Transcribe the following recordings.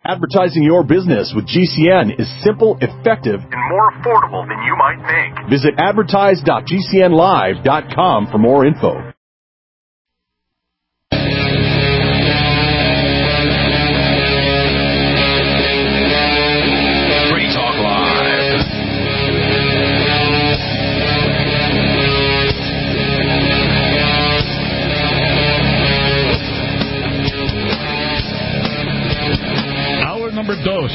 Advertising your business with GCN is simple, effective, and more affordable than you might think. Visit advertise.gcnlive.com for more info. Free Talk Live. Hour number dos.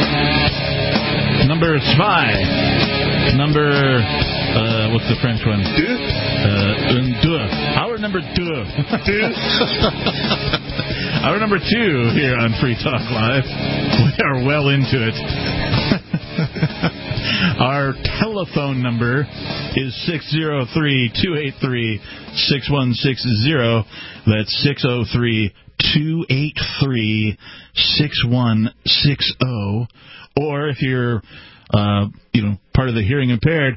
Number zwei. Number, what's the French one? Deux? Deux. Hour number deux. Hour number 2 here on Free Talk Live. We are well into it. Our telephone number is 603-283-6160. That's 603-283-6160. Or if you're, part of the hearing impaired,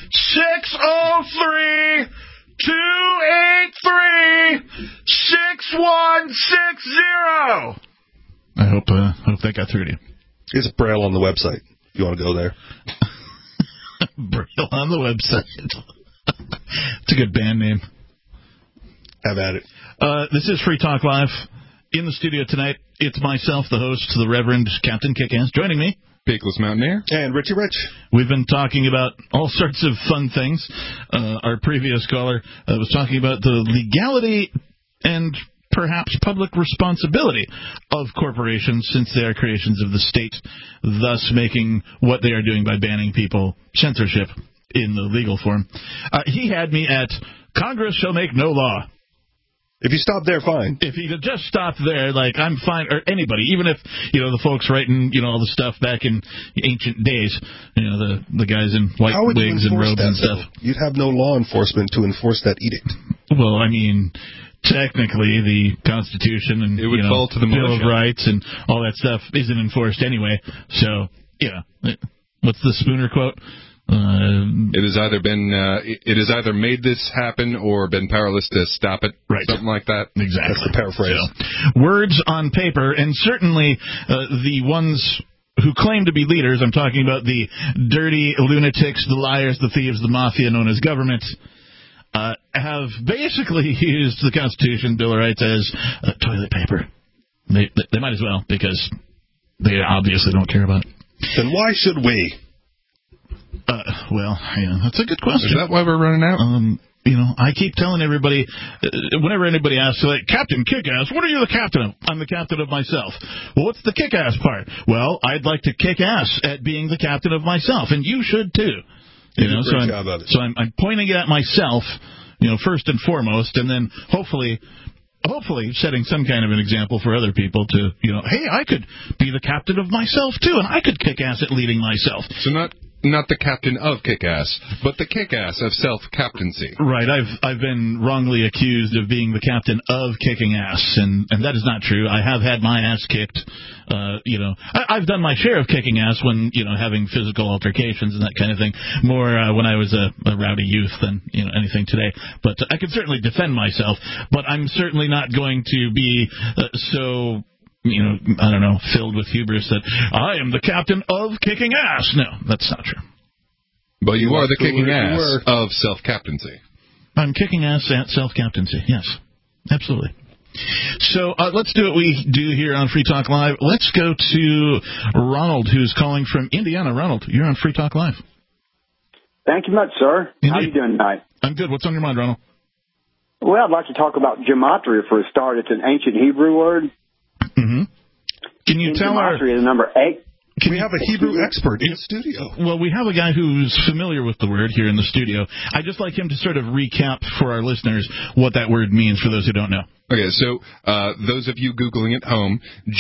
603-283-6160. I hope that got through to you. It's Braille on the website, if you want to go there. Braille on the website. It's a good band name. Have at it. This is Free Talk Live. In the studio tonight, it's myself, the host, the Reverend Captain Kickass. Joining me, Peakless Mountaineer. And Richie Rich. We've been talking about all sorts of fun things. Our previous caller was talking about the legality and perhaps public responsibility of corporations since they are creations of the state, thus making what they are doing by banning people censorship in the legal form. He had me at Congress shall make no law. If you stop there, fine. If he could just stop there, I'm fine, or anybody, even if, the folks writing, all the stuff back in ancient days, the guys in white wigs and robes and stuff. You'd have no law enforcement to enforce that edict. Well, technically, the Constitution and it would fall to the Bill of Rights and all that stuff isn't enforced anyway. So, what's the Spooner quote? It has either made this happen or been powerless to stop it. Right. Something like that. Exactly. That's the paraphrase. So, words on paper, and certainly the ones who claim to be leaders, I'm talking about the dirty lunatics, the liars, the thieves, the mafia known as government, have basically used the Constitution, Bill of Rights as toilet paper. They might as well, because they obviously don't care about it. Then why should we? That's a good question. Is that why we're running out? I keep telling everybody, whenever anybody asks, Captain Kick-Ass, what are you the captain of? I'm the captain of myself. Well, what's the kick-ass part? Well, I'd like to kick ass at being the captain of myself, and you should too. So I'm pointing it at myself, first and foremost, and then hopefully setting some kind of an example for other people to, hey, I could be the captain of myself too, and I could kick ass at leading myself. So not the captain of kick-ass, but the kick-ass of self-captaincy. Right. I've been wrongly accused of being the captain of kicking ass, and that is not true. I have had my ass kicked. I've done my share of kicking ass when, having physical altercations and that kind of thing, more when I was a rowdy youth than, anything today. But I can certainly defend myself, but I'm certainly not going to be so... filled with hubris that I am the captain of kicking ass. No, that's not true. But you are the kicking ass of self-captaincy. I'm kicking ass at self-captaincy, yes. Absolutely. So let's do what we do here on Free Talk Live. Let's go to Ronald, who's calling from Indiana. Ronald, you're on Free Talk Live. Thank you much, sir. Indeed. How are you doing tonight? I'm good. What's on your mind, Ronald? Well, I'd like to talk about gematria for a start. It's an ancient Hebrew word. Mm-hmm. Can you tell our... Gematria is number 8. We have a Hebrew expert in the studio. Well, we have a guy who's familiar with the word here in the studio. I'd just like him to sort of recap for our listeners what that word means for those who don't know. Okay, so those of you Googling at home,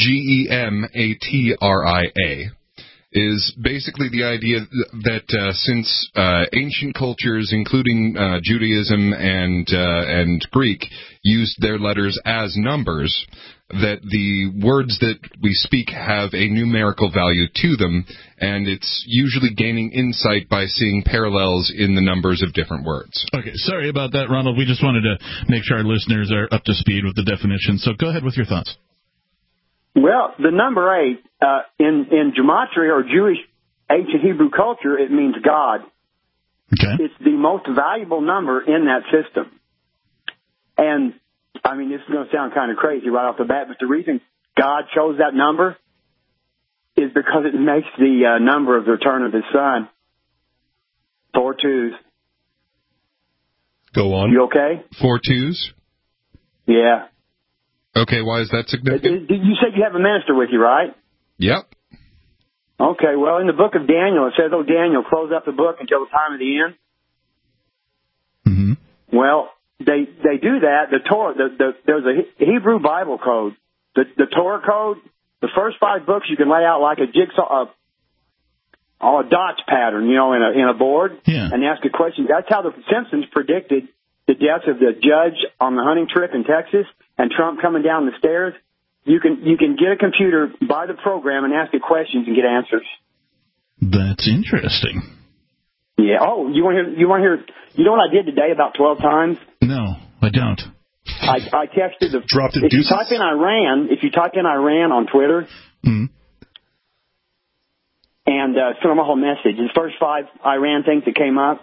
Gematria is basically the idea that since ancient cultures, including Judaism and Greek, used their letters as numbers, that the words that we speak have a numerical value to them, and it's usually gaining insight by seeing parallels in the numbers of different words. Okay, sorry about that, Ronald. We just wanted to make sure our listeners are up to speed with the definition, so go ahead with your thoughts. Well, the number 8, in gematria or Jewish ancient Hebrew culture, it means God. Okay. It's the most valuable number in that system. And, I mean, this is going to sound kind of crazy right off the bat, but the reason God chose that number is because it makes the number of the return of his son 4 twos. Go on. You okay? 4 twos? Yeah. Okay, why is that significant? You said you have a minister with you, right? Yep. Okay, well, in the book of Daniel, it says, "Oh, Daniel, close up the book until the time of the end." Mm-hmm. Well, they do that. The Torah, there's a Hebrew Bible code. The Torah code, the first 5 books you can lay out like a jigsaw, a dots pattern, you know, in a board, and ask a question. That's how the Simpsons predicted the death of the judge on the hunting trip in Texas and Trump coming down the stairs. You can get a computer, buy the program, and ask it questions and get answers. That's interesting. Yeah. Oh, you want to hear? You know what I did today about 12 times? No, I don't. I texted the. Dropped it. If you type in Iran on Twitter, and send them a whole message, the first 5 Iran things that came up,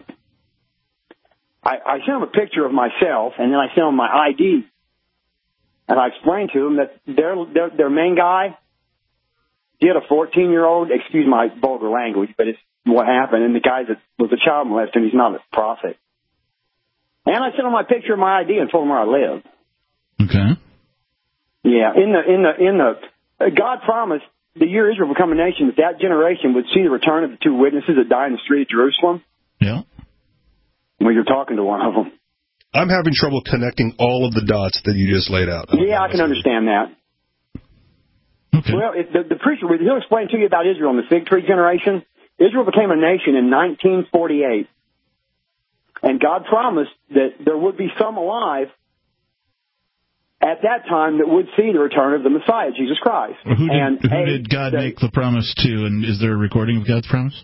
I sent them a picture of myself, and then I sent them my ID. And I explained to them that their main guy did a 14-year-old, excuse my vulgar language, but it's what happened. And the guy that was a child molester, and he's not a prophet. And I sent them my picture of my ID and told them where I live. Okay. Yeah, God promised the year Israel would become a nation that generation would see the return of the 2 witnesses that died in the street of Jerusalem. Yeah. Well, you're talking to one of them. I'm having trouble connecting all of the dots that you just laid out. Yeah, I can understand that. Okay. Well, the preacher, he'll explain to you about Israel and the fig tree generation. Israel became a nation in 1948. And God promised that there would be some alive at that time that would see the return of the Messiah, Jesus Christ. Well, who did God make the promise to, and is there a recording of God's promise?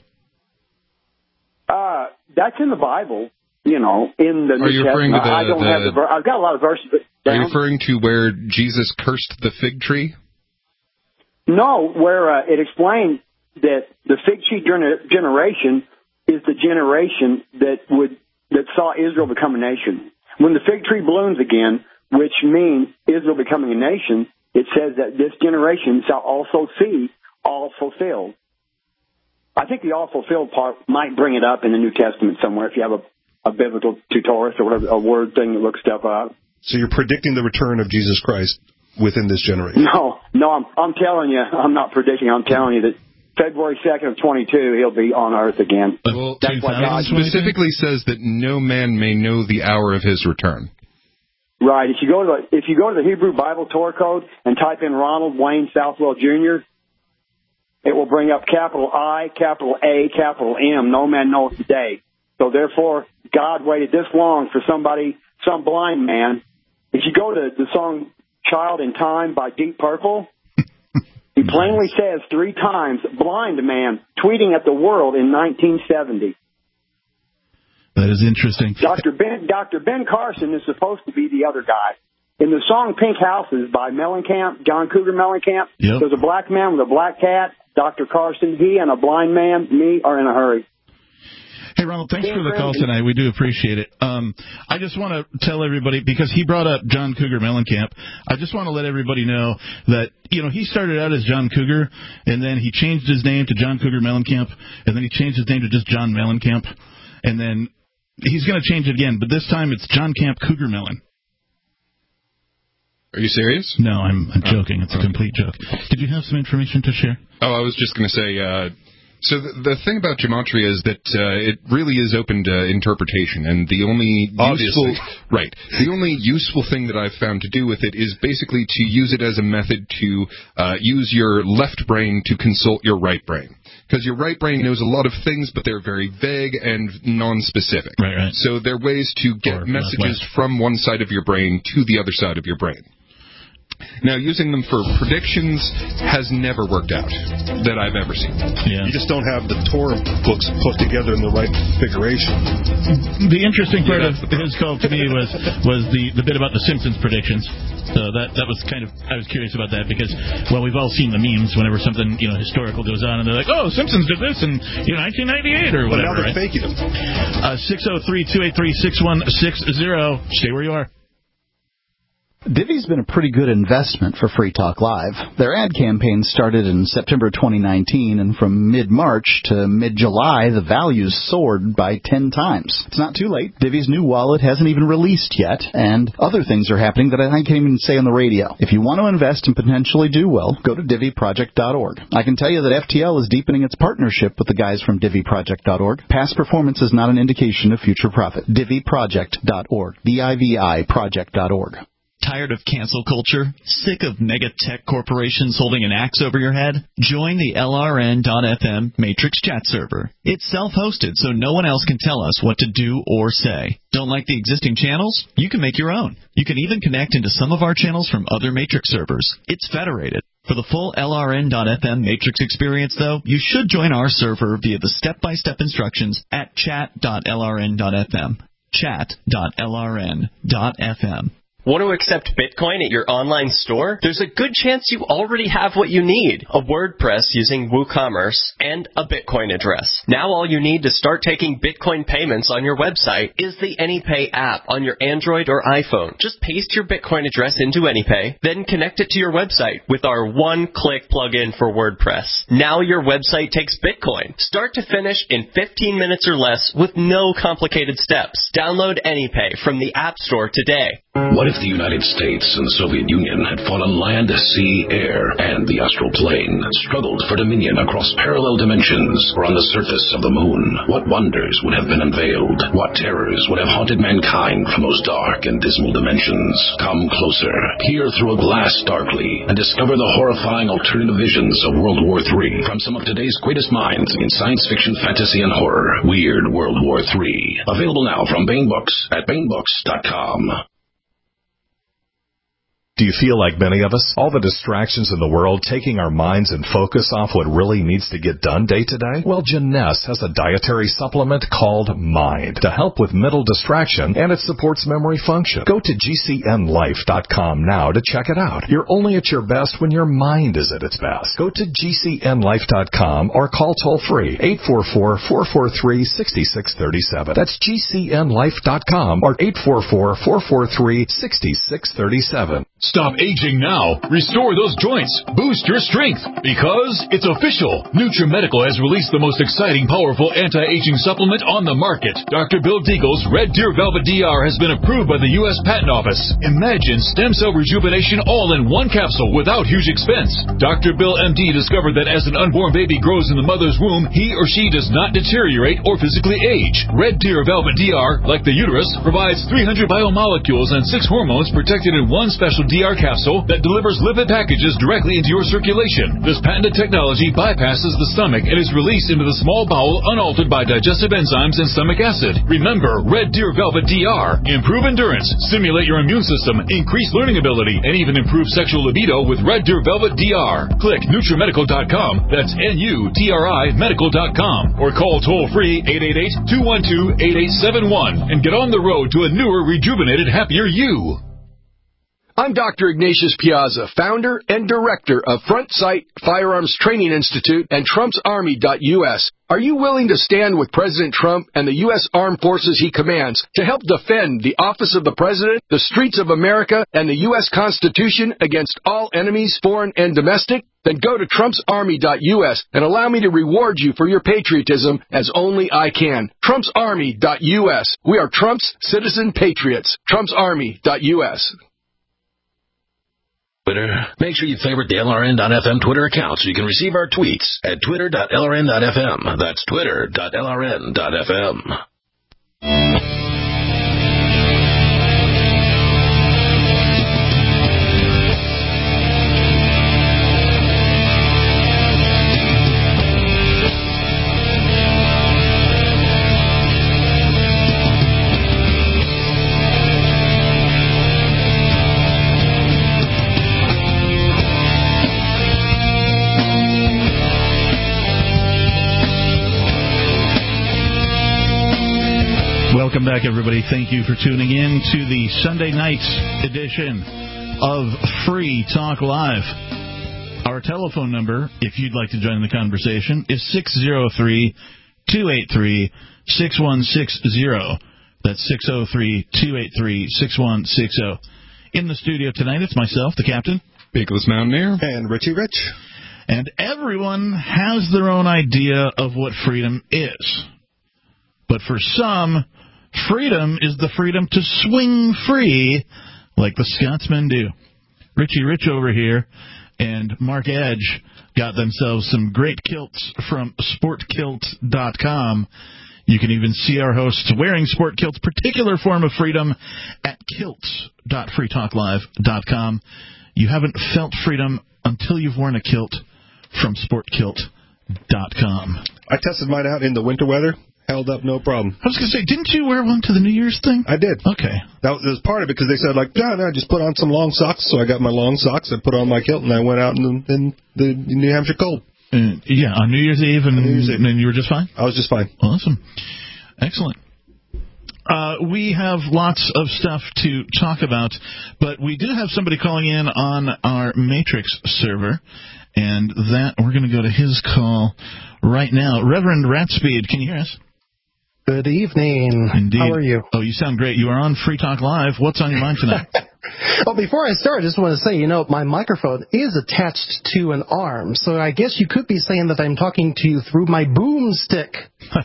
That's in the Bible. You know, in the New Testament. I don't have the I've got a lot of verses. Are you referring to where Jesus cursed the fig tree? No, where it explained that the fig tree generation is the generation that saw Israel become a nation. When the fig tree blooms again, which means Israel becoming a nation, it says that this generation shall also see all fulfilled. I think the all fulfilled part might bring it up in the New Testament somewhere if you have a biblical tutorial or whatever, a word thing that looks stuff up. So you're predicting the return of Jesus Christ within this generation? No, I'm telling you, I'm not predicting. I'm telling you that February 2nd of 22, he'll be on Earth again. Well, that's why God specifically says that no man may know the hour of his return. Right. If you go to the Hebrew Bible Torah code and type in Ronald Wayne Southwell Jr., it will bring up capital I, capital A, capital M. No man knows the day. So therefore, God waited this long for some blind man. If you go to the song Child in Time by Deep Purple, he plainly says 3 times, blind man, tweeting at the world in 1970. That is interesting. Dr. Ben Carson is supposed to be the other guy. In the song Pink Houses by Mellencamp, John Cougar Mellencamp, There's a black man with a black cat, Dr. Carson, he and a blind man, me, are in a hurry. Hey, Ronald, thanks for the call tonight. We do appreciate it. I just want to tell everybody, because he brought up John Cougar Mellencamp, I just want to let everybody know that, he started out as John Cougar, and then he changed his name to John Cougar Mellencamp, and then he changed his name to just John Mellencamp, and then he's going to change it again, but this time it's John Camp Cougar Mellon. Are you serious? No, I'm joking. It's a complete joke. Did you have some information to share? Oh, I was just going to say, so the thing about gematria is that it really is open to interpretation, and the only useful thing that I've found to do with it is basically to use it as a method to use your left brain to consult your right brain. Because your right brain knows a lot of things, but they're very vague and non-specific. Right. So they're ways to get messages from one side of your brain to the other side of your brain. Now, using them for predictions has never worked out that I've ever seen. Yeah. You just don't have the Tor books put together in the right configuration. The interesting part of his call to me was the bit about the Simpsons predictions. So that was kind of, I was curious about that because, well, we've all seen the memes whenever something, historical goes on, and they're like, oh, Simpsons did this in 1998 or whatever. But now they're right? faking them. 603-283-6160. Stay where you are. Divvy's been a pretty good investment for Free Talk Live. Their ad campaign started in September 2019, and from mid-March to mid-July, the values soared by 10 times. It's not too late. Divvy's new wallet hasn't even released yet, and other things are happening that I can't even say on the radio. If you want to invest and potentially do well, go to DivvyProject.org. I can tell you that FTL is deepening its partnership with the guys from DivvyProject.org. Past performance is not an indication of future profit. DivvyProject.org. DIVI Project.org. Tired of cancel culture? Sick of mega tech corporations holding an axe over your head? Join the LRN.FM Matrix chat server. It's self-hosted, so no one else can tell us what to do or say. Don't like the existing channels? You can make your own. You can even connect into some of our channels from other Matrix servers. It's federated. For the full LRN.FM Matrix experience, though, you should join our server via the step-by-step instructions at chat.lrn.fm. Chat.lrn.fm. Want to accept Bitcoin at your online store? There's a good chance you already have what you need, a WordPress using WooCommerce and a Bitcoin address. Now all you need to start taking Bitcoin payments on your website is the AnyPay app on your Android or iPhone. Just paste your Bitcoin address into AnyPay, then connect it to your website with our one-click plugin for WordPress. Now your website takes Bitcoin, start to finish in 15 minutes or less with no complicated steps. Download AnyPay from the App Store today. What if the United States and the Soviet Union had fought on land, sea, air, and the astral plane, struggled for dominion across parallel dimensions or on the surface of the moon? What wonders would have been unveiled? What terrors would have haunted mankind from those dark and dismal dimensions? Come closer, peer through a glass darkly, and discover the horrifying alternative visions of World War III from some of today's greatest minds in science fiction, fantasy, and horror. Weird World War III. Available now from Baen Books at BaenBooks.com. Do you feel like many of us? All the distractions in the world taking our minds and focus off what really needs to get done day to day? Well, Jeunesse has a dietary supplement called Mind to help with mental distraction, and it supports memory function. Go to GCNlife.com now to check it out. You're only at your best when your mind is at its best. Go to GCNlife.com or call toll-free 844-443-6637. That's GCNlife.com or 844-443-6637. Stop aging now. Restore those joints. Boost your strength. Because it's official. NutriMedical has released the most exciting, powerful anti-aging supplement on the market. Dr. Bill Deagle's Red Deer Velvet DR has been approved by the U.S. Patent Office. Imagine stem cell rejuvenation all in one capsule without huge expense. Dr. Bill MD discovered that as an unborn baby grows in the mother's womb, he or she does not deteriorate or physically age. Red Deer Velvet DR, like the uterus, provides 300 biomolecules and 6 hormones protected in one special DR capsule that delivers lipid packages directly into your circulation. This patented technology bypasses the stomach and is released into the small bowel unaltered by digestive enzymes and stomach acid. Remember, Red Deer Velvet DR. Improve endurance, stimulate your immune system, increase learning ability, and even improve sexual libido with Red Deer Velvet DR. Click NutriMedical.com, that's NUTRI Medical.com, or call toll-free 888-212-8871 and get on the road to a newer, rejuvenated, happier you. I'm Dr. Ignatius Piazza, founder and director of Front Sight Firearms Training Institute and TrumpsArmy.us. Are you willing to stand with President Trump and the U.S. Armed Forces he commands to help defend the office of the President, the streets of America, and the U.S. Constitution against all enemies, foreign and domestic? Then go to TrumpsArmy.us and allow me to reward you for your patriotism as only I can. TrumpsArmy.us. We are Trump's citizen patriots. TrumpsArmy.us. Twitter. Make sure you favorite the LRN.FM Twitter account so you can receive our tweets at twitter.lrn.fm. That's twitter.lrn.fm. Welcome back, everybody. Thank you for tuning in to the Sunday night edition of Free Talk Live. Our telephone number, if you'd like to join the conversation, is 603-283-6160. That's 603-283-6160. In the studio tonight, it's myself, the Captain, Beakless Mountaineer, and Richie Rich. And everyone has their own idea of what freedom is. But for some, freedom is the freedom to swing free like the Scotsmen do. Richie Rich over here and Mark Edge got themselves some great kilts from sportkilt.com. You can even see our hosts wearing Sport Kilt's particular form of freedom at kilts.freetalklive.com. You haven't felt freedom until you've worn a kilt from sportkilt.com. I tested mine out in the winter weather. Held up, no problem. I was going to say, didn't you wear one to the New Year's thing? I did. Okay. That was part of it, because they said, like, no, just put on some long socks. So I got my long socks, I put on my kilt, and I went out in the New Hampshire cold. Yeah, on New Year's Eve, and you were just fine? I was just fine. Awesome. Excellent. We have lots of stuff to talk about, but we do have somebody calling in on our Matrix server, and that we're going to go to his call right now. Reverend Ratspeed, can you hear us? Good evening. Indeed. How are you? Oh, you sound great. You are on Free Talk Live. What's on your mind tonight? Well, before I start, I just want to say, my microphone is attached to an arm, so I guess you could be saying that I'm talking to you through my boomstick. To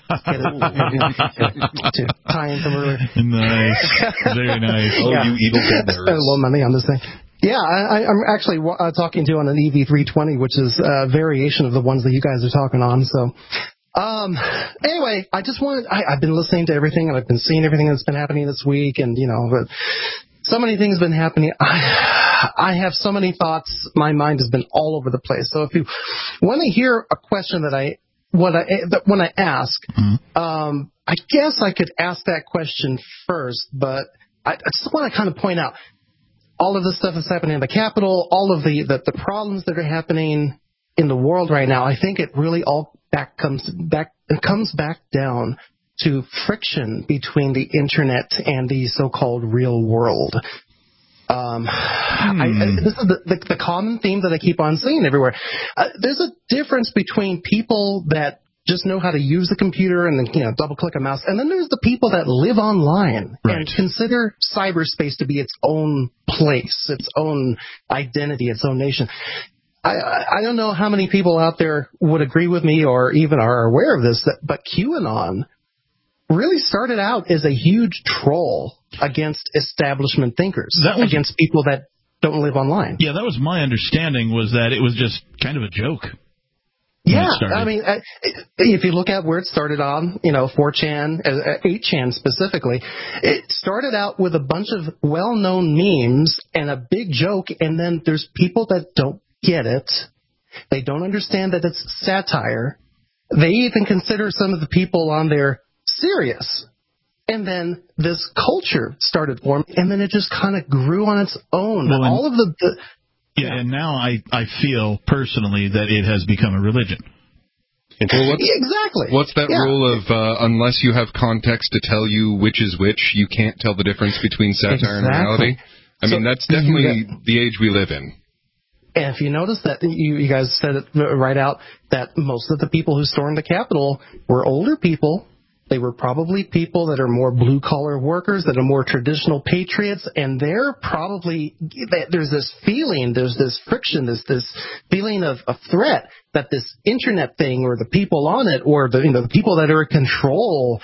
tie in from earlier. Nice. Very nice. Oh, yeah. You evil Spend a little money on this thing. Yeah, I'm actually talking to you on an EV320, which is a variation of the ones that you guys are talking on, so... Anyway, I've been listening to everything, and I've been seeing everything that's been happening this week, and, but so many things have been happening. I have so many thoughts. My mind has been all over the place. So if you want to hear a question when I ask, I guess I could ask that question first, but I just want to kind of point out all of the stuff that's happening in the Capitol, all of the problems that are happening in the world right now. I think it really all comes back down to friction between the internet and the so-called real world. This is the common theme that I keep on seeing everywhere. There's a difference between people that just know how to use the computer and then double-click a mouse, and then there's the people that live online and consider cyberspace to be its own place, its own identity, its own nation. I don't know how many people out there would agree with me or even are aware of this, but QAnon really started out as a huge troll against establishment thinkers, against people that don't live online. Yeah, that was my understanding, was that it was just kind of a joke. Yeah, I mean, if you look at where it started on, 4chan, 8chan specifically, it started out with a bunch of well-known memes and a big joke, and then there's people that don't get it. They don't understand that it's satire. They even consider some of the people on there serious. And then this culture started forming, and then it just kind of grew on its own. Well, all of the and now I feel personally that it has become a religion. Well, exactly. What's that rule of unless you have context to tell you which is which, you can't tell the difference between satire and reality? I mean, that's definitely the age we live in. And if you notice that, you guys said it right out, that most of the people who stormed the Capitol were older people. They were probably people that are more blue-collar workers, that are more traditional patriots, and they're probably, there's this feeling, there's this friction, this feeling of a threat that this internet thing, or the people on it, or the people that are in control,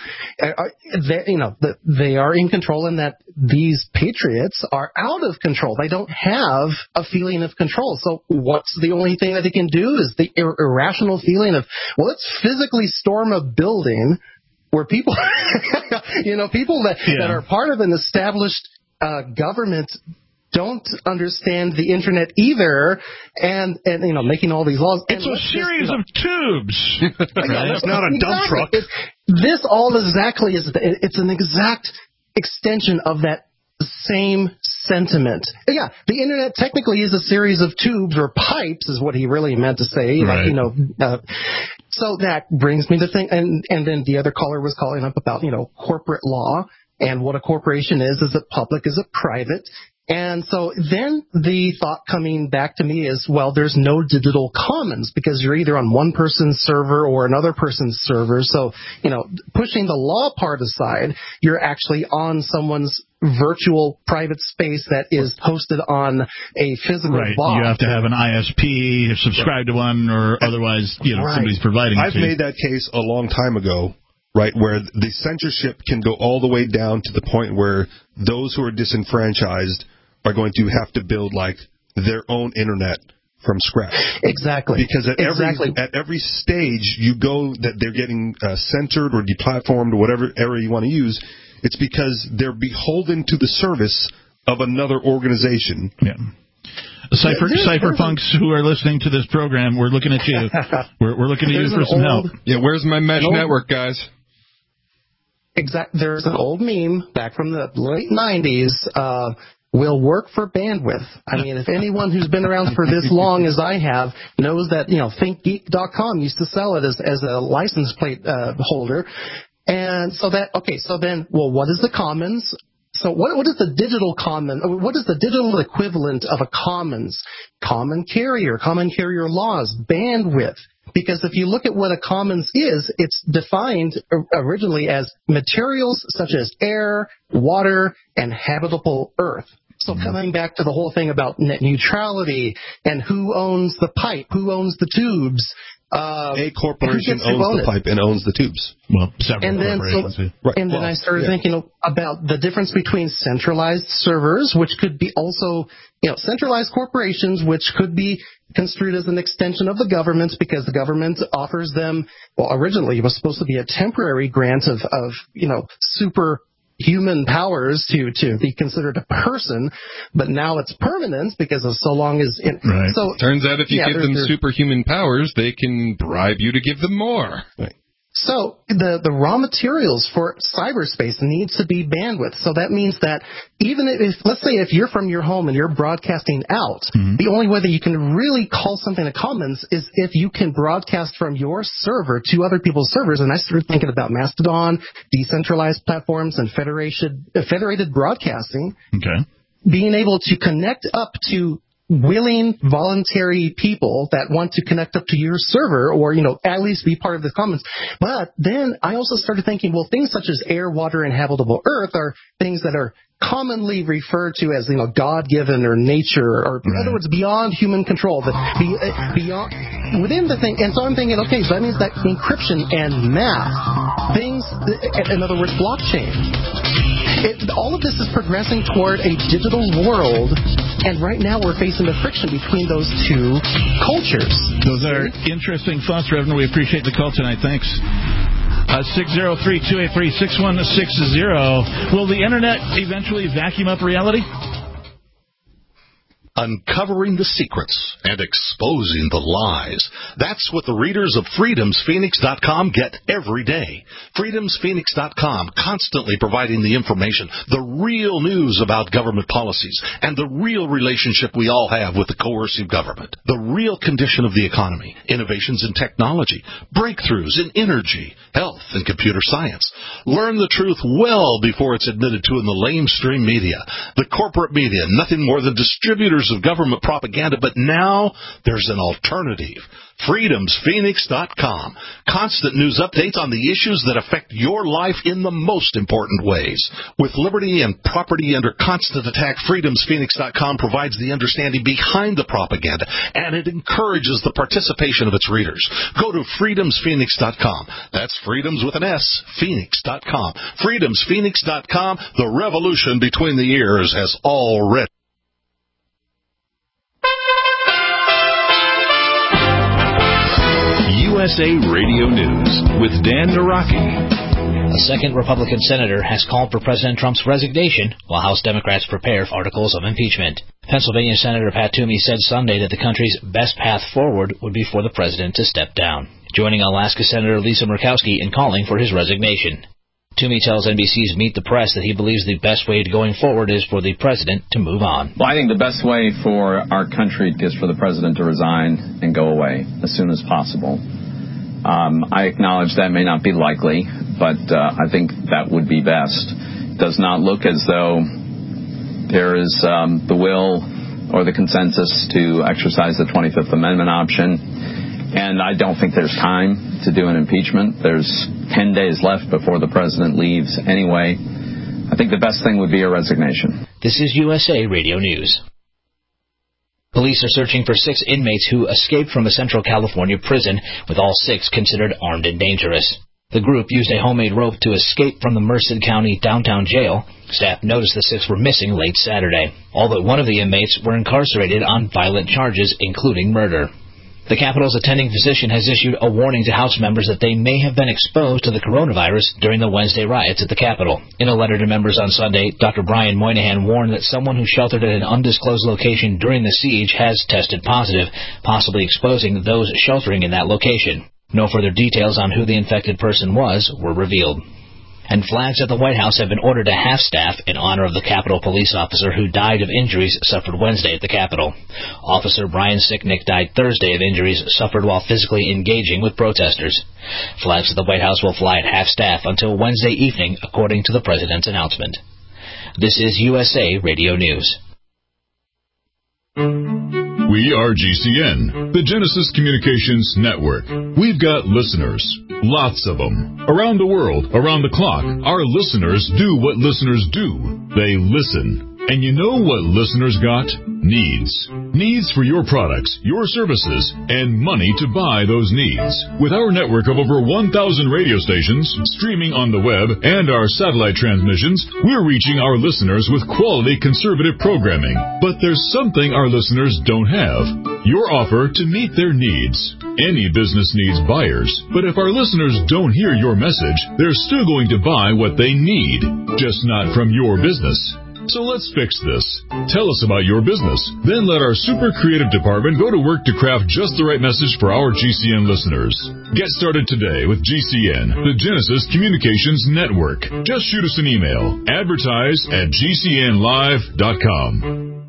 they are in control, and that these patriots are out of control. They don't have a feeling of control. So what's the only thing that they can do is the irrational feeling of, well, let's physically storm a building where people, people that are part of an established government don't understand the internet either, and making all these laws. It's a series of tubes. It's not a dump truck. This all exactly is. It's an exact extension of that same sentiment. Yeah, the internet technically is a series of tubes or pipes, is what he really meant to say. Right. So that brings me to think, and then the other caller was calling up about, corporate law and what a corporation is it public, is it private? And so then the thought coming back to me is, well, there's no digital commons because you're either on one person's server or another person's server. So, pushing the law part aside, you're actually on someone's virtual private space that is hosted on a physical box. You have to have an ISP, subscribe to one, or otherwise, somebody's providing it. I've made that case a long time ago. Right, where the censorship can go all the way down to the point where those who are disenfranchised are going to have to build like their own internet from scratch. Exactly. Because at every stage you go that they're getting censored or deplatformed or whatever area you want to use, it's because they're beholden to the service of another organization. Yeah. Cypherpunks who are listening to this program, we're looking at you. We're looking at you for some help. Yeah, where's my mesh network, guys? There's an old meme back from the late 90s, will work for bandwidth. I mean, if anyone who's been around for this long as I have knows that, ThinkGeek.com used to sell it as a license plate holder. And so then, what is the commons? So what is the digital common? What is the digital equivalent of a commons? Common carrier laws, bandwidth. Because if you look at what a commons is, it's defined originally as materials such as air, water, and habitable earth. So coming back to the whole thing about net neutrality and who owns the pipe, who owns the tubes. A corporation owns the pipe and owns the tubes. Well, several corporations. And then I started thinking about the difference between centralized servers, which could be also, centralized corporations, which could be construed as an extension of the government because the government offers them, originally it was supposed to be a temporary grant of super human powers to be considered a person, but now it's permanent because of so long as... So turns out if you give them superhuman powers, they can bribe you to give them more. Right. So the raw materials for cyberspace needs to be bandwidth. So that means that even if, let's say if you're from your home and you're broadcasting out, the only way that you can really call something a commons is if you can broadcast from your server to other people's servers. And I started thinking about Mastodon, decentralized platforms, and federated broadcasting. Okay. Being able to connect up to willing, voluntary people that want to connect up to your server or, at least be part of the commons. But then I also started thinking, things such as air, water, and habitable earth are things that are commonly referred to as, God-given or nature, or in other words, beyond human control, beyond within the thing. And so I'm thinking, okay, so that means that encryption and math, things, in other words, blockchain. All of this is progressing toward a digital world, and right now we're facing the friction between those two cultures. Those are interesting thoughts, Reverend. We appreciate the call tonight. Thanks. 603-283-6160. Will the Internet eventually vacuum up reality? Uncovering the secrets and exposing the lies. That's what the readers of FreedomsPhoenix.com get every day. FreedomsPhoenix.com, constantly providing the information, the real news about government policies, and the real relationship we all have with the coercive government. The real condition of the economy, innovations in technology, breakthroughs in energy, health, and computer science. Learn the truth well before it's admitted to in the lamestream media. The corporate media, nothing more than distributors of government propaganda, but now there's an alternative. FreedomsPhoenix.com. Constant news updates on the issues that affect your life in the most important ways. With liberty and property under constant attack, FreedomsPhoenix.com provides the understanding behind the propaganda, and it encourages the participation of its readers. Go to FreedomsPhoenix.com. That's freedoms with an S, Phoenix.com. FreedomsPhoenix.com. The revolution between the ears has already... USA Radio News with Dan Naraki. A second Republican senator has called for President Trump's resignation while House Democrats prepare for articles of impeachment. Pennsylvania Senator Pat Toomey said Sunday that the country's best path forward would be for the president to step down, joining Alaska Senator Lisa Murkowski in calling for his resignation. Toomey tells NBC's Meet the Press that he believes the best way going forward is for the president to move on. Well, I think the best way for our country is for the president to resign and go away as soon as possible. I acknowledge that may not be likely, but I think that would be best. It does not look as though there is the will or the consensus to exercise the 25th Amendment option, and I don't think there's time to do an impeachment. There's 10 days left before the president leaves anyway. I think the best thing would be a resignation. This is USA Radio News. Police are searching for 6 inmates who escaped from a Central California prison, with all 6 considered armed and dangerous. The group used a homemade rope to escape from the Merced County downtown jail. Staff noticed the 6 were missing late Saturday. All but one of the inmates were incarcerated on violent charges, including murder. The Capitol's attending physician has issued a warning to House members that they may have been exposed to the coronavirus during the Wednesday riots at the Capitol. In a letter to members on Sunday, Dr. Brian Moynihan warned that someone who sheltered at an undisclosed location during the siege has tested positive, possibly exposing those sheltering in that location. No further details on who the infected person was were revealed. And flags at the White House have been ordered to half-staff in honor of the Capitol police officer who died of injuries suffered Wednesday at the Capitol. Officer Brian Sicknick died Thursday of injuries suffered while physically engaging with protesters. Flags at the White House will fly at half-staff until Wednesday evening, according to the president's announcement. This is USA Radio News. We are GCN, the Genesis Communications Network. We've got listeners, lots of them, around the world, around the clock. Our listeners do what listeners do. They listen. And you know what listeners got? Needs. Needs for your products, your services, and money to buy those needs. With our network of over 1,000 radio stations, streaming on the web, and our satellite transmissions, we're reaching our listeners with quality conservative programming. But there's something our listeners don't have. Your offer to meet their needs. Any business needs buyers, but if our listeners don't hear your message, they're still going to buy what they need, just not from your business. So let's fix this. Tell us about your business. Then let our super creative department go to work to craft just the right message for our GCN listeners. Get started today with GCN, the Genesis Communications Network. Just shoot us an email. Advertise@gcnlive.com.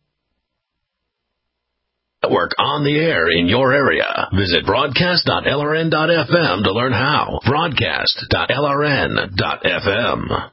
Network on the air in your area. Visit broadcast.lrn.fm to learn how. Broadcast.lrn.fm.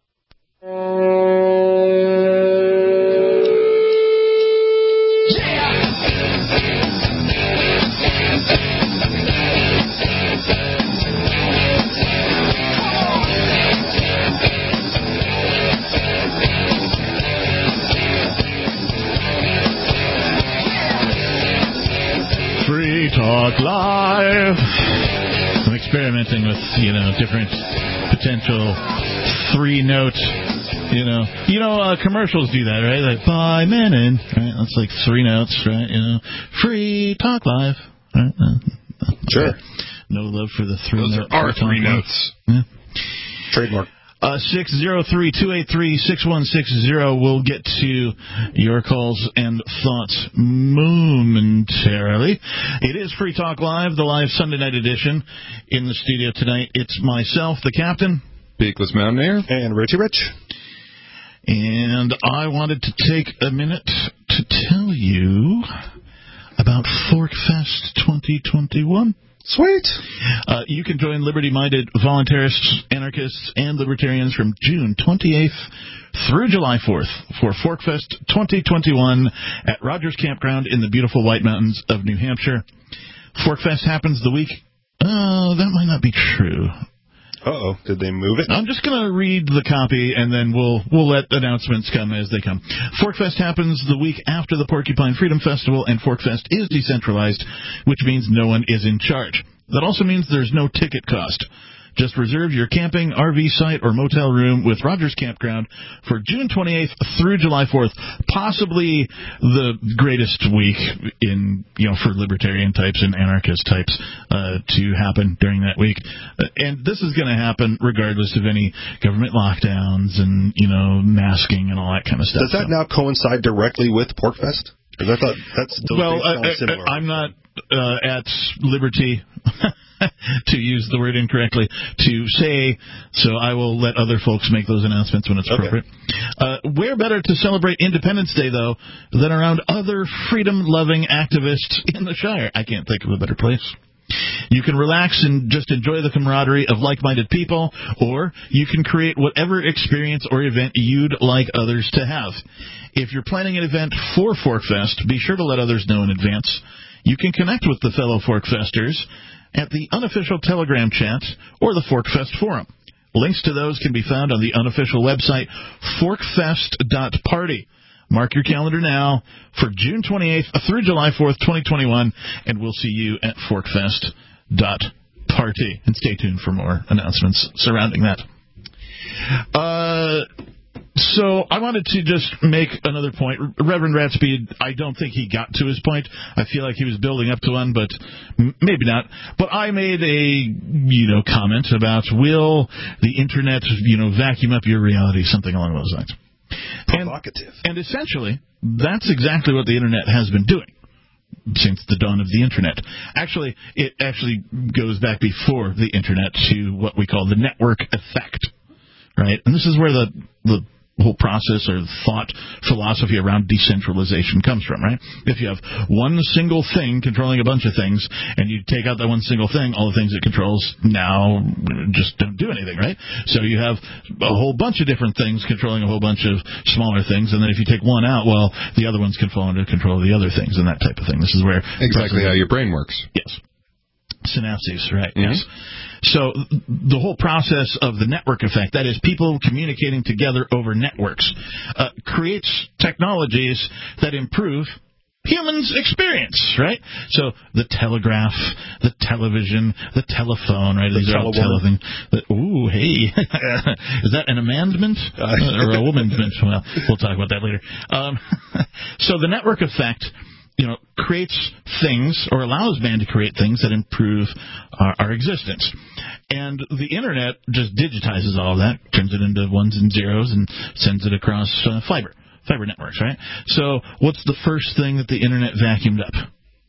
Free Talk Live. I'm experimenting with, different potential 3-note, commercials do that, right? Like, buy Menon, right? That's like 3 notes, right? Free Talk Live, right? Sure. No love for the 3 notes. Those are our 3 notes. Yeah. Trademark. 603-283-6160. We'll get to your calls and thoughts momentarily. It is Free Talk Live, the live Sunday night edition. In the studio tonight, it's myself, the captain. Beakless Mountaineer. And Richie Rich. And I wanted to take a minute to tell you about ForkFest 2021. Sweet. You can join liberty-minded voluntarists, anarchists, and libertarians from June 28th through July 4th for ForkFest 2021 at Rogers Campground in the beautiful White Mountains of New Hampshire. ForkFest happens the week. That might not be true. Uh-oh. Did they move it? I'm just going to read the copy, and then we'll let announcements come as they come. ForkFest happens the week after the Porcupine Freedom Festival, and ForkFest is decentralized, which means no one is in charge. That also means there's no ticket cost. Just reserve your camping, RV site, or motel room with Rogers Campground for June 28th through July 4th, possibly the greatest week for libertarian types and anarchist types to happen during that week. And this is going to happen regardless of any government lockdowns and, masking and all that kind of stuff. Does that now coincide directly with PorkFest? Because I thought similar. I'm not at liberty to use the word incorrectly to say, so I will let other folks make those announcements when it's appropriate. Where better to celebrate Independence Day, though, than around other freedom-loving activists in the Shire? I can't think of a better place. You can relax and just enjoy the camaraderie of like-minded people, or you can create whatever experience or event you'd like others to have. If you're planning an event for ForkFest, be sure to let others know in advance. You can connect with the fellow ForkFesters at the unofficial Telegram chat or the ForkFest forum. Links to those can be found on the unofficial website, forkfest.party. Mark your calendar now for June 28th through July 4th, 2021, and we'll see you at forkfest.party. And stay tuned for more announcements surrounding that. So I wanted to just make another point. Reverend Ratspeed, I don't think he got to his point. I feel like he was building up to one, but maybe not. But I made a, comment about will the Internet, vacuum up your reality, something along those lines. Provocative. And essentially, that's exactly what the Internet has been doing since the dawn of the Internet. Actually, it actually goes back before the Internet to what we call the network effect, right? And this is where the whole process or thought philosophy around decentralization comes from, right? If you have one single thing controlling a bunch of things, and you take out that one single thing, all the things it controls now just don't do anything, right? So you have a whole bunch of different things controlling a whole bunch of smaller things, and then if you take one out, well, the other ones can fall under control of the other things and that type of thing. This is where exactly how your brain works. Yes. Synapses, right, yes. So the whole process of the network effect, that is people communicating together over networks, creates technologies that improve humans' experience, right? So the telegraph, the television, the telephone, right? These are all things. Ooh, hey. Is that an amendment or a woman's? Well, we'll talk about that later. So the network effect, creates things or allows man to create things that improve our existence. And the Internet just digitizes all of that, turns it into ones and zeros, and sends it across fiber networks, right? So what's the first thing that the Internet vacuumed up?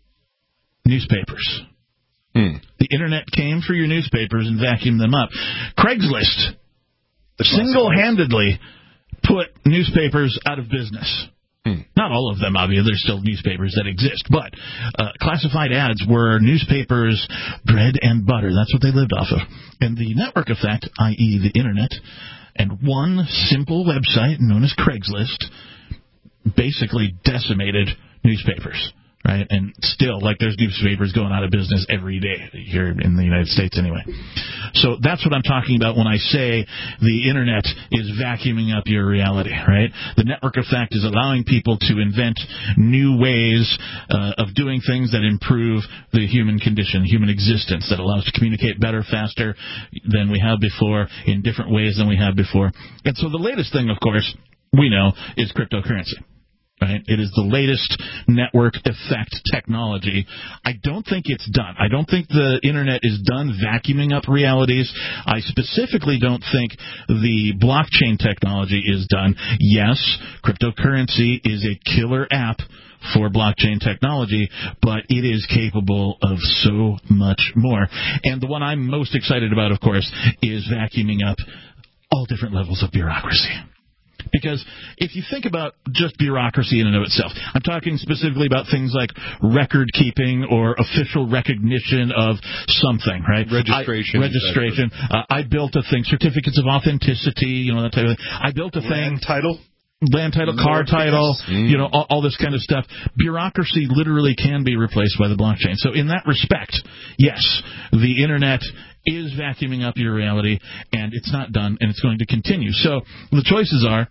Newspapers. The Internet came for your newspapers and vacuumed them up. Craigslist single-handedly put newspapers out of business. Not all of them, obviously. There's still newspapers that exist. But classified ads were newspapers' bread and butter. That's what they lived off of. And the network effect, i.e. the Internet, and one simple website known as Craigslist basically decimated newspapers. Right? And still, there's newspapers going out of business every day here in the United States anyway. So that's what I'm talking about when I say the Internet is vacuuming up your reality, right? The network effect is allowing people to invent new ways of doing things that improve the human condition, human existence, that allows us to communicate better, faster than we have before, in different ways than we have before. And so the latest thing, of course, we know is cryptocurrency. Right? It is the latest network effect technology. I don't think it's done. I don't think the Internet is done vacuuming up realities. I specifically don't think the blockchain technology is done. Yes, cryptocurrency is a killer app for blockchain technology, but it is capable of so much more. And the one I'm most excited about, of course, is vacuuming up all different levels of bureaucracy. Because if you think about just bureaucracy in and of itself, I'm talking specifically about things like record keeping or official recognition of something, right? Registration. I built a thing, certificates of authenticity, that type of thing. I built a thing. Land title, car title, all this kind of stuff. Bureaucracy literally can be replaced by the blockchain. So in that respect, yes, the Internet is vacuuming up your reality, and it's not done, and it's going to continue. So the choices are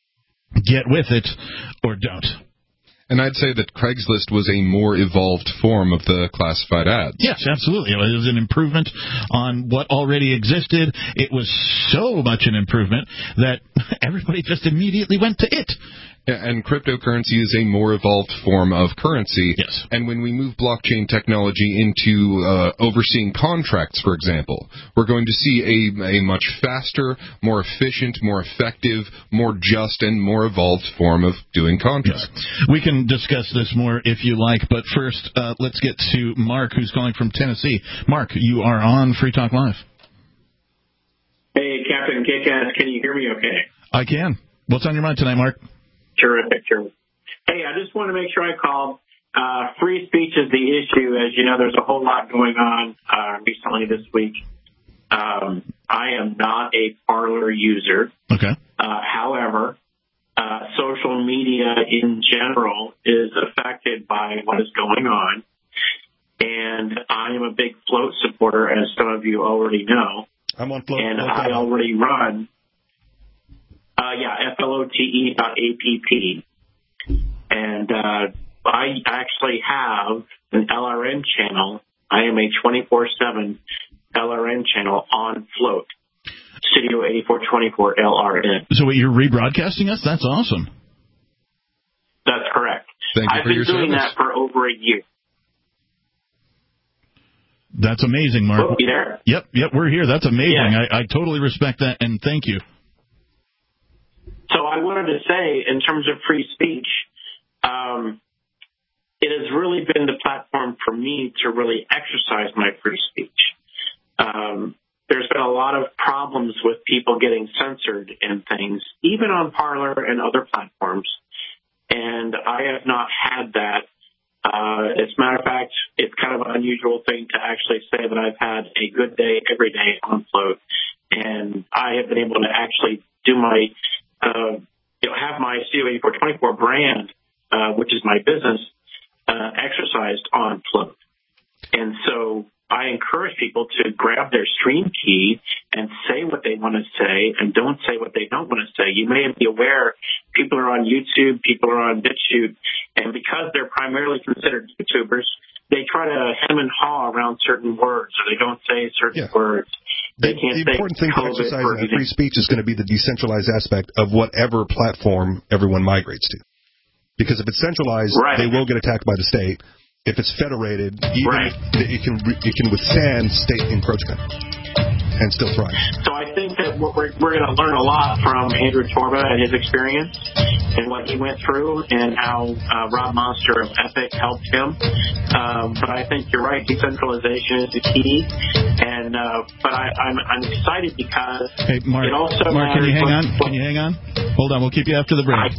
get with it or don't. And I'd say that Craigslist was a more evolved form of the classified ads. Yes, absolutely. It was an improvement on what already existed. It was so much an improvement that everybody just immediately went to it. And cryptocurrency is a more evolved form of currency. Yes. And when we move blockchain technology into overseeing contracts, for example, we're going to see a much faster, more efficient, more effective, more just, and more evolved form of doing contracts. Yes. We can discuss this more if you like, but first, let's get to Mark, who's calling from Tennessee. Mark, you are on Free Talk Live. Hey, Captain Kickass, can you hear me okay? I can. What's on your mind tonight, Mark? Terrific. Hey, I just want to make sure I called. free speech is the issue. As you know, there's a whole lot going on recently this week. I am not a Parler user. Okay. However, social media in general is affected by what is going on. And I am a big Float supporter, as some of you already know. I'm on Float. And I already run, flote.app. And I actually have an LRN channel. I am a 24/7 LRN channel on Float. Studio 8424 LRN. So you're rebroadcasting us? That's awesome. That's correct. Thank you I've for been your doing service. that for over a year. That's amazing, Mark. Oh, you there? Yep, we're here. That's amazing. Yeah. I totally respect that, and thank you. So I wanted to say, in terms of free speech, it has really been the platform for me to really exercise my free speech. There's been a lot of problems with people getting censored and things, even on Parler and other platforms, and I have not had that. As a matter of fact, it's kind of an unusual thing to actually say that I've had a good day every day on Float, and I have been able to actually do my, have my Studio 8424 brand, which is my business, exercised on Float. And so I encourage people to grab their stream key and say what they want to say and don't say what they don't want to say. You may be aware people are on YouTube, people are on BitChute, and because they're primarily considered YouTubers, they try to hem and haw around certain words, or they don't say certain words. They can't the important thing to exercise in free speech is going to be the decentralized aspect of whatever platform everyone migrates to. Because if it's centralized, they will get attacked by the state. If it's federated, it can withstand state encroachment and still thrive. So I think that we're going to learn a lot from Andrew Torba and his experience and what he went through and how Rob Monster of Epic helped him. But I think you're right. Decentralization is the key. And but I'm excited because Mark, it also Mark, can you hang on? Can you hang on? Hold on. We'll keep you after the break.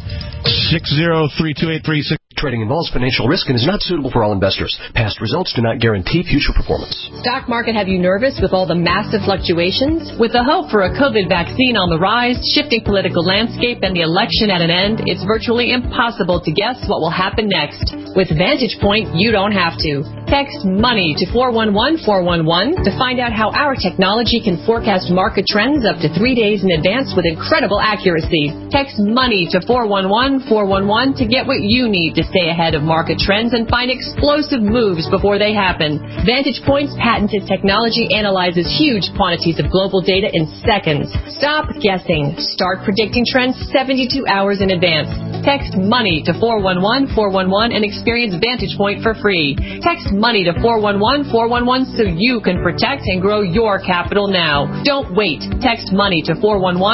6032836. Trading involves financial risk and is not suitable for all investors. Past results do not guarantee future performance. Stock market have you nervous with all the massive fluctuations? With the hope for a COVID vaccine on the rise, shifting political landscape, and the election at an end, it's virtually impossible to guess what will happen next. With Vantage Point, you don't have to. Text MONEY to 411411 to find out how our technology can forecast market trends up to 3 days in advance with incredible accuracy. Text MONEY to 411411 to get what you need to stay ahead of market trends and find explosive moves before they happen. Vantage Point's patented technology analyzes huge quantities of global data in seconds. Stop guessing. Start predicting trends 72 hours in advance. Text MONEY to 411411 and experience Vantage Point for free. Text MONEY to 411411 so you can protect and grow your capital now. Don't wait. Text MONEY to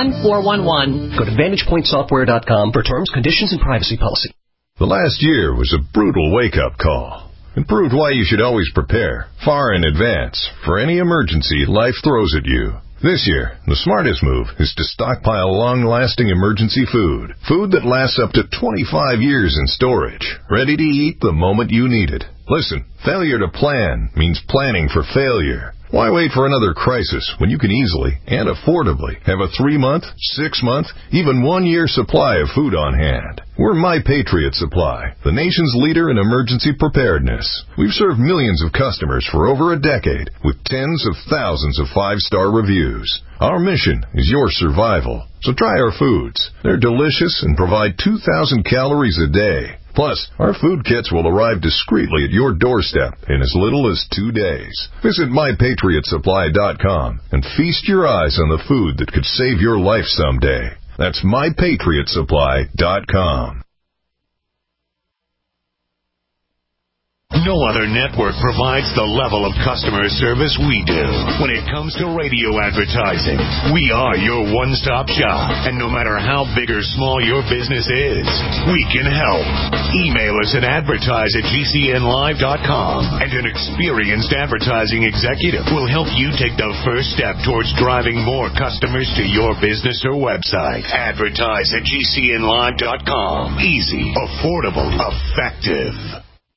411411. Go to VantagePointSoftware.com for terms, conditions, and privacy policy. The last year was a brutal wake-up call. It proved why you should always prepare, far in advance, for any emergency life throws at you. This year, the smartest move is to stockpile long-lasting emergency food. Food that lasts up to 25 years in storage, ready to eat the moment you need it. Listen, failure to plan means planning for failure. Why wait for another crisis when you can easily and affordably have a 3-month, 6-month, even 1-year supply of food on hand? We're My Patriot Supply, the nation's leader in emergency preparedness. We've served millions of customers for over a decade with tens of thousands of 5-star reviews. Our mission is your survival. So try our foods. They're delicious and provide 2,000 calories a day. Plus, our food kits will arrive discreetly at your doorstep in as little as 2 days. Visit MyPatriotSupply.com and feast your eyes on the food that could save your life someday. That's MyPatriotSupply.com. No other network provides the level of customer service we do. When it comes to radio advertising, we are your one-stop shop. And no matter how big or small your business is, we can help. Email us at advertise@gcnlive.com, and an experienced advertising executive will help you take the first step towards driving more customers to your business or website. Advertise@gcnlive.com. Easy, affordable, effective.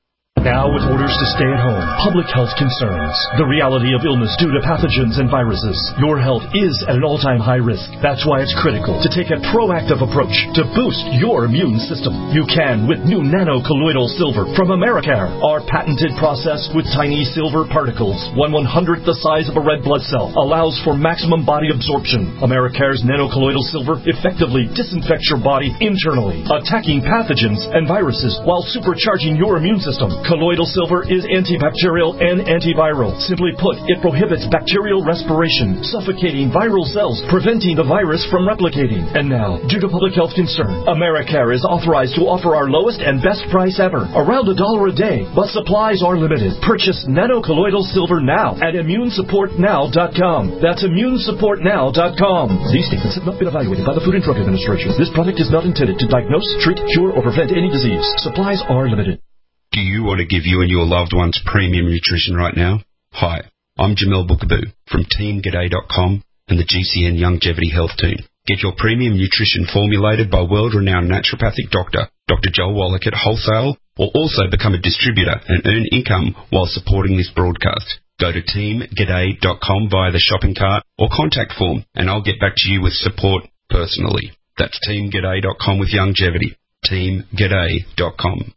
Now with orders to stay at home, public health concerns, the reality of illness due to pathogens and viruses, your health is at an all-time high risk. That's why it's critical to take a proactive approach to boost your immune system. You can with new nano-colloidal silver from Americare. Our patented process with tiny silver particles, 1/100th the size of a red blood cell, allows for maximum body absorption. Americare's nano-colloidal silver effectively disinfects your body internally, attacking pathogens and viruses while supercharging your immune system. Colloidal silver is antibacterial and antiviral. Simply put, it prohibits bacterial respiration, suffocating viral cells, preventing the virus from replicating. And now, due to public health concern, Americare is authorized to offer our lowest and best price ever, around $1 a day, but supplies are limited. Purchase nano-colloidal silver now at immunesupportnow.com. That's immunesupportnow.com. These statements have not been evaluated by the Food and Drug Administration. This product is not intended to diagnose, treat, cure, or prevent any disease. Supplies are limited. Do you want to give you and your loved ones premium nutrition right now? Hi, I'm Jamel Bookaboo from TeamGaday.com and the GCN Longevity Health Team. Get your premium nutrition formulated by world-renowned naturopathic doctor, Dr. Joel Wallach at Wholesale, or also become a distributor and earn income while supporting this broadcast. Go to TeamGaday.com via the shopping cart or contact form, and I'll get back to you with support personally. That's TeamGaday.com with longevity. TeamGaday.com.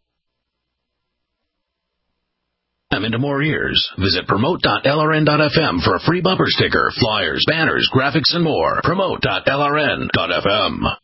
I'm into more ears. Visit promote.lrn.fm for a free bumper sticker, flyers, banners, graphics, and more. Promote.lrn.fm.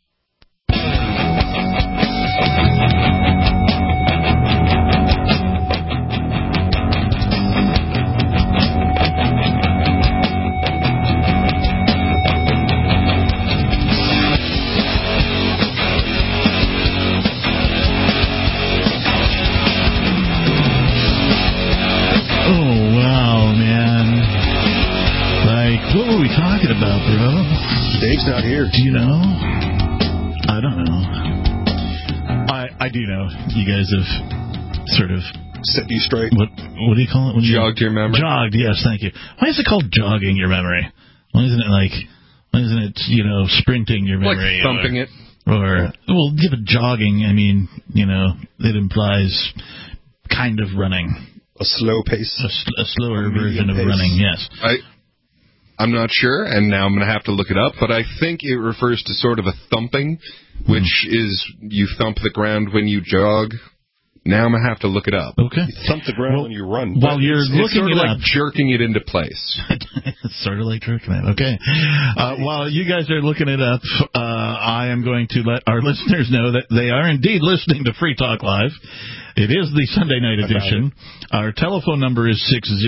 What were we talking about, bro? Dave's not here. Do you know? I don't know. I do know. You guys have sort of set you straight. What do you call it? When jogged your memory. Jogged, yes, thank you. Why is it called jogging your memory? Why isn't it sprinting your memory? Like thumping it. Well, give it jogging. I mean, it implies kind of running. A slow pace. A slower version of running, yes. I'm not sure, and now I'm going to have to look it up, but I think it refers to sort of a thumping, which is you thump the ground when you jog. Now I'm going to have to look it up. Okay. You thump the ground when you run. While you're looking it's sort it of up. like jerking it into place. It's sort of like jerking it. Okay. While you guys are looking it up, I am going to let our listeners know that they are indeed listening to Free Talk Live. It is the Sunday night edition. Our telephone number is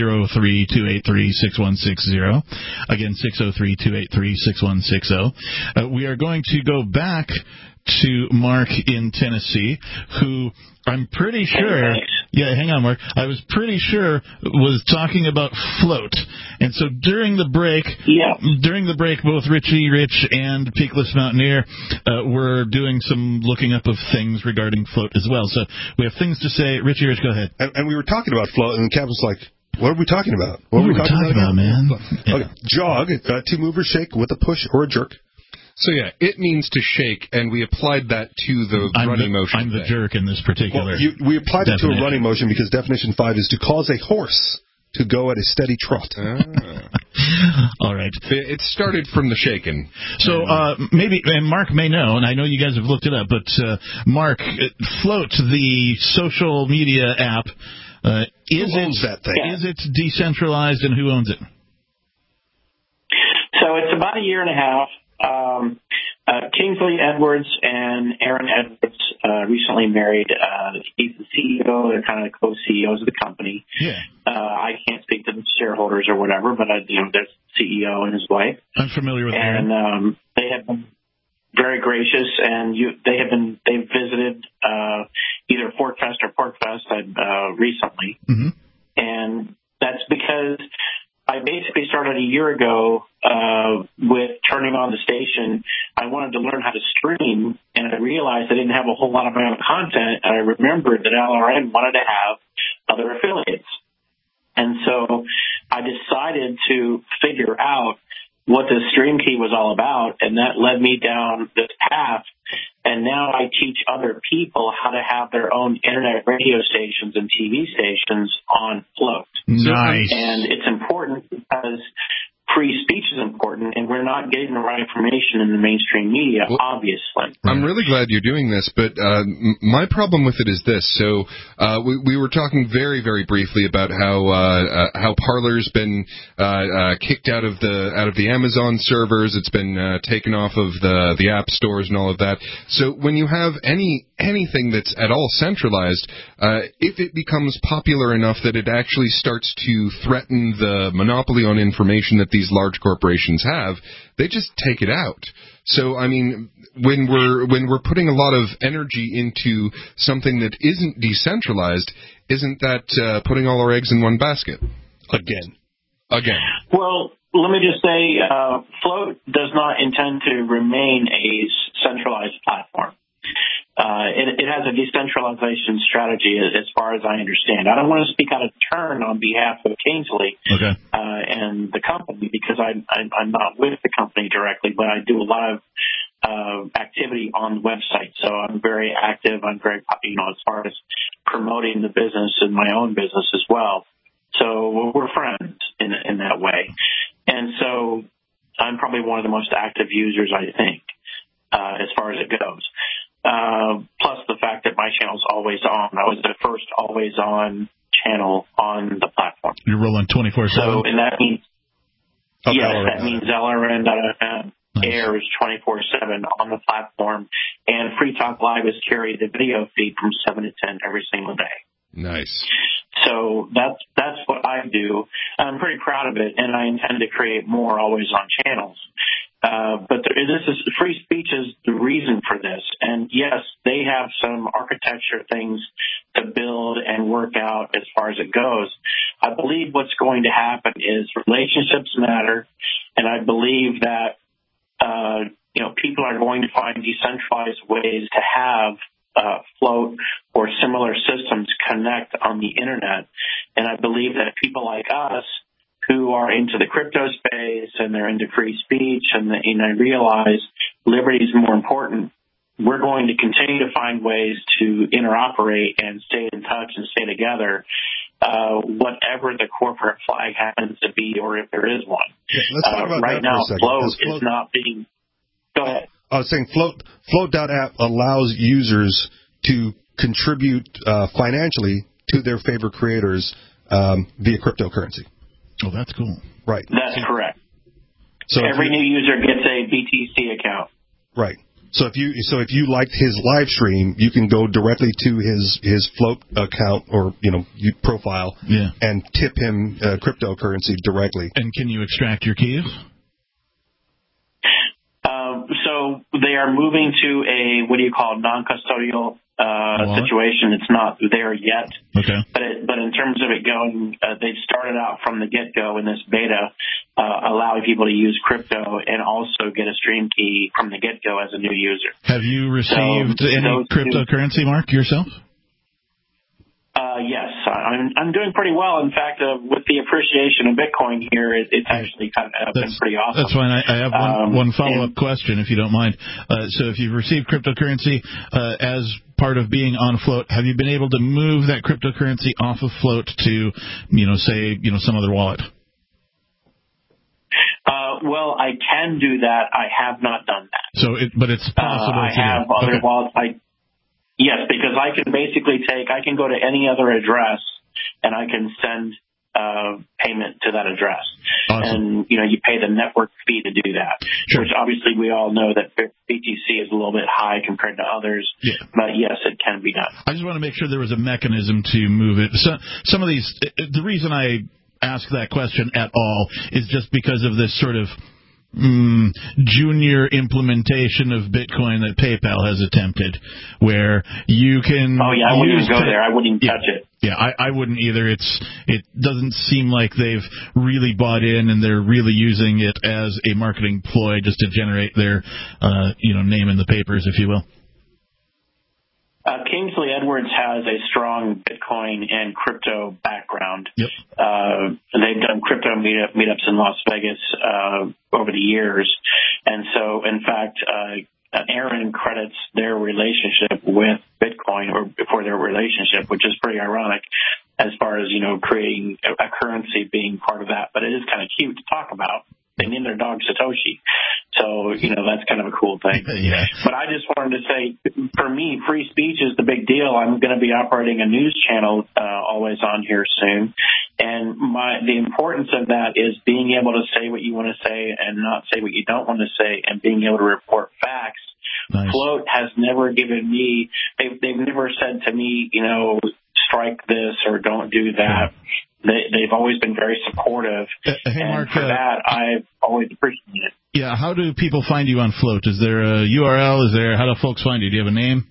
603-283-6160. Again, 603-283-6160. We are going to go back to Mark in Tennessee, who I'm pretty sure... Yeah, hang on, Mark. I was pretty sure was talking about float. And so during the break, both Richie Rich and Peakless Mountaineer were doing some looking up of things regarding float as well. So we have things to say. Richie Rich, go ahead. And we were talking about float, and Kev was like, what are we talking about? What are we talking about, man? Okay. Jog, two-mover shake with a push or a jerk. So, it means to shake, and we applied that to the running motion. I'm the jerk in this particular we applied definition. it to a running motion because definition 5 is to cause a horse to go at a steady trot. All right. It started from the shaking. So maybe, and Mark may know, and I know you guys have looked it up, but Mark, Float, the social media app, who owns that thing? Is it decentralized, and who owns it? So it's about a year and a half. Kingsley Edwards and Aaron Edwards recently married. He's the CEO. They're kind of the co-CEOs of the company. Yeah. I can't speak to the shareholders or whatever, but that's the CEO and his wife. I'm familiar with Aaron. And they have been very gracious, and they've visited either Fort Fest or Pork Fest recently, and that's because I basically started a year ago with turning on the station. I wanted to learn how to stream, and I realized I didn't have a whole lot of my own content, and I remembered that LRN wanted to have other affiliates. And so I decided to figure out what the stream key was all about, and that led me down this path And now I teach other people how to have their own internet radio stations and TV stations on Float. Nice. And it's important because free speech is important, and we're not getting the right information in the mainstream media, obviously. I'm really glad you're doing this, but my problem with it is this. So we were talking very, very briefly about how Parler's been kicked out of the Amazon servers. It's been taken off of the app stores and all of that. So when you have anything that's at all centralized, if it becomes popular enough that it actually starts to threaten the monopoly on information that these large corporations have, they just take it out. So, I mean, when we're putting a lot of energy into something that isn't decentralized, isn't that putting all our eggs in one basket? Again. Well, let me just say, Float does not intend to remain a centralized platform. It has a decentralization strategy as far as I understand. I don't want to speak out of turn on behalf of Kingsley and the company because I'm not with the company directly, but I do a lot of activity on the website. So I'm very active. I'm very, as far as promoting the business and my own business as well. So we're friends in that way. And so I'm probably one of the most active users, I think, as far as it goes. Plus the fact that my channel's always on. I was the first always on channel on the platform. You're rolling 24/7. So, and that means, that means LRN.FM airs 24/7 on the platform, and Free Talk Live is carried the video feed from 7 to 10 every single day. Nice. So that's what I do. I'm pretty proud of it, and I intend to create more always on channels. But this is free speech is the reason for this. And yes, they have some architecture things to build and work out as far as it goes. I believe what's going to happen is relationships matter, and I believe that people are going to find decentralized ways to have Float or similar systems connect on the internet. And I believe that people like us who are into the crypto space and they're into free speech and I realize liberty is more important, we're going to continue to find ways to interoperate and stay in touch and stay together, whatever the corporate flag happens to be or if there is one. Yeah, let's talk about right that now, for a second, Float is not being... Go ahead. I was saying Float.app allows users to contribute financially to their favorite creators via cryptocurrency. Oh, that's cool. Right. That's correct. So every new user gets a BTC account. Right. So if you liked his live stream, you can go directly to his Float account or profile and tip him cryptocurrency directly. And can you extract your keys? So they are moving to a non-custodial situation. It's not there yet. Okay. But in terms of it going, they've started out from the get-go in this beta, allowing people to use crypto and also get a stream key from the get-go as a new user. Have you received any cryptocurrency, Mark, yourself? Yes, I'm doing pretty well. In fact, with the appreciation of Bitcoin here, it's actually kind of been pretty awesome. That's fine. I have one follow-up question, if you don't mind. So if you've received cryptocurrency as part of being on Float, have you been able to move that cryptocurrency off of Float to, say, some other wallet? Well, I can do that. I have not done that. But it's possible. I have other wallets. Yes, because I can go to any other address and I can send payment to that address. Awesome. And, you pay the network fee to do that, which obviously we all know that BTC is a little bit high compared to others. Yeah. But yes, it can be done. I just want to make sure there was a mechanism to move it. So some of these, the reason I ask that question at all is just because of this sort of junior implementation of Bitcoin that PayPal has attempted, where you can... Oh, yeah, I wouldn't even go there. I wouldn't even touch it. Yeah, I wouldn't either. It doesn't seem like they've really bought in and they're really using it as a marketing ploy just to generate their, name in the papers, if you will. Kingsley Edwards has a strong Bitcoin and crypto background. Yep. They've done crypto meetups in Las Vegas over the years. And so, in fact, Aaron credits their relationship with Bitcoin or for their relationship, which is pretty ironic as far as, creating a currency being part of that. But it is kind of cute to talk about. They named their dog Satoshi. So, that's kind of a cool thing. Yeah. But I just wanted to say, for me, free speech is the big deal. I'm going to be operating a news channel always on here soon. And the importance of that is being able to say what you want to say and not say what you don't want to say, and being able to report facts. Nice. Float has never given me, they've never said to me, strike this or don't do that. They've always been very supportive. Hey, and Mark, for that, I've always appreciated it. Yeah, how do people find you on Float? Is there a URL? How do folks find you? Do you have a name?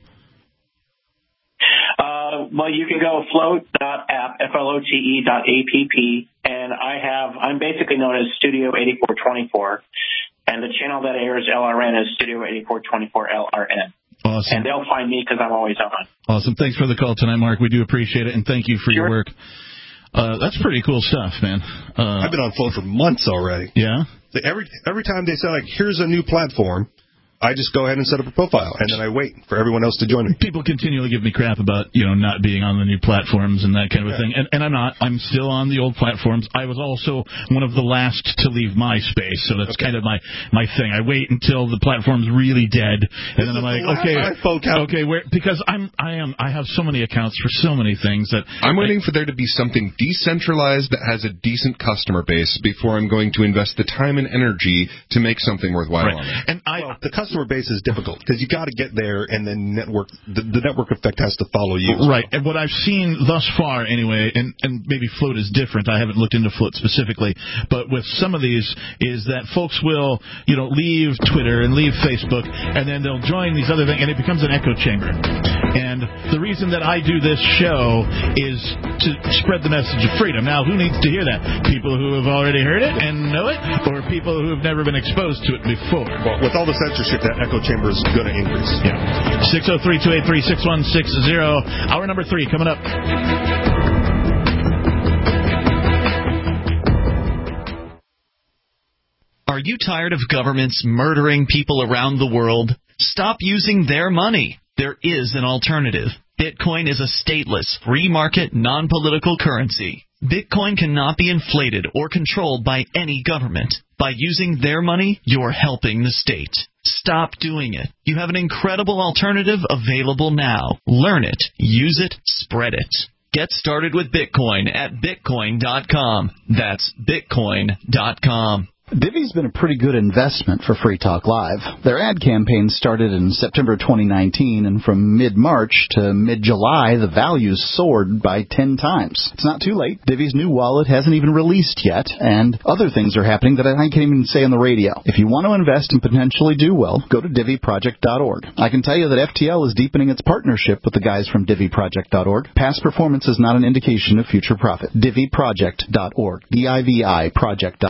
Well, you can go float.app, flote.app, and I'm basically known as Studio 8424, and the channel that airs LRN is Studio 8424 LRN. Awesome. And they'll find me because I'm always on. Awesome. Thanks for the call tonight, Mark. We do appreciate it, and thank you for your work. That's pretty cool stuff, man. I've been on Float for months already. Yeah? Every time they say, here's a new platform, I just go ahead and set up a profile, and then I wait for everyone else to join me. People continually give me crap about, not being on the new platforms and that kind of a thing. And I'm not. I'm still on the old platforms. I was also one of the last to leave MySpace, so that's kind of my thing. I wait until the platform's really dead, and then I'm like, okay, because I have so many accounts for so many things that I'm waiting for there to be something decentralized that has a decent customer base before I'm going to invest the time and energy to make something worthwhile on it. And the customer base is difficult because you got to get there, and then the network effect has to follow you. Right. And what I've seen thus far, anyway, and maybe Float is different. I haven't looked into Float specifically, but with some of these is that folks will, leave Twitter and leave Facebook, and then they'll join these other things, and it becomes an echo chamber. And the reason that I do this show is to spread the message of freedom. Now, who needs to hear that? People who have already heard it and know it, or people who have never been exposed to it before? Well, with all the censorship, that echo chamber is going to increase. Yeah. 603-283-6160. Hour number 3 coming up. Are you tired of governments murdering people around the world? Stop using their money. There is an alternative. Bitcoin is a stateless, free market, non-political currency. Bitcoin cannot be inflated or controlled by any government. By using their money, you're helping the state. Stop doing it. You have an incredible alternative available now. Learn it, use it, spread it. Get started with Bitcoin at Bitcoin.com. That's Bitcoin.com. Divvy's been a pretty good investment for Free Talk Live. Their ad campaign started in September 2019, and from mid-March to mid-July, the values soared by 10 times. It's not too late. Divvy's new wallet hasn't even released yet, and other things are happening that I can't even say on the radio. If you want to invest and potentially do well, go to DivvyProject.org. I can tell you that FTL is deepening its partnership with the guys from DivvyProject.org. Past performance is not an indication of future profit. DivvyProject.org. D-I-V-I Project.org.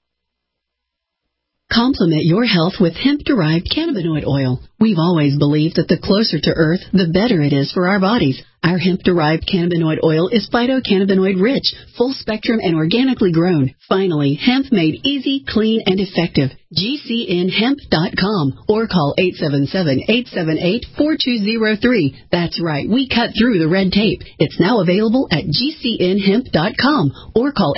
Complement your health with hemp-derived cannabinoid oil. We've always believed that the closer to Earth, the better it is for our bodies. Our hemp-derived cannabinoid oil is phytocannabinoid-rich, full-spectrum, and organically grown. Finally, hemp made easy, clean, and effective. GCNhemp.com or call 877-878-4203. That's right, we cut through the red tape. It's now available at GCNhemp.com or call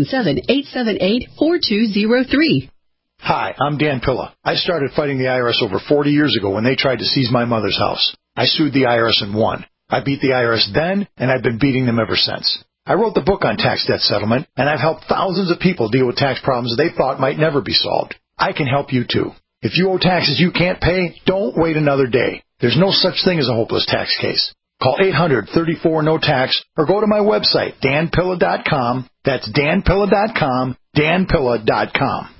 877-878-4203. Hi, I'm Dan Pilla. I started fighting the IRS over 40 years ago when they tried to seize my mother's house. I sued the IRS and won. I beat the IRS then, and I've been beating them ever since. I wrote the book on tax debt settlement, and I've helped thousands of people deal with tax problems they thought might never be solved. I can help you too. If you owe taxes you can't pay, don't wait another day. There's no such thing as a hopeless tax case. Call 800-34-NO-TAX or go to my website, danpilla.com. That's danpilla.com, danpilla.com.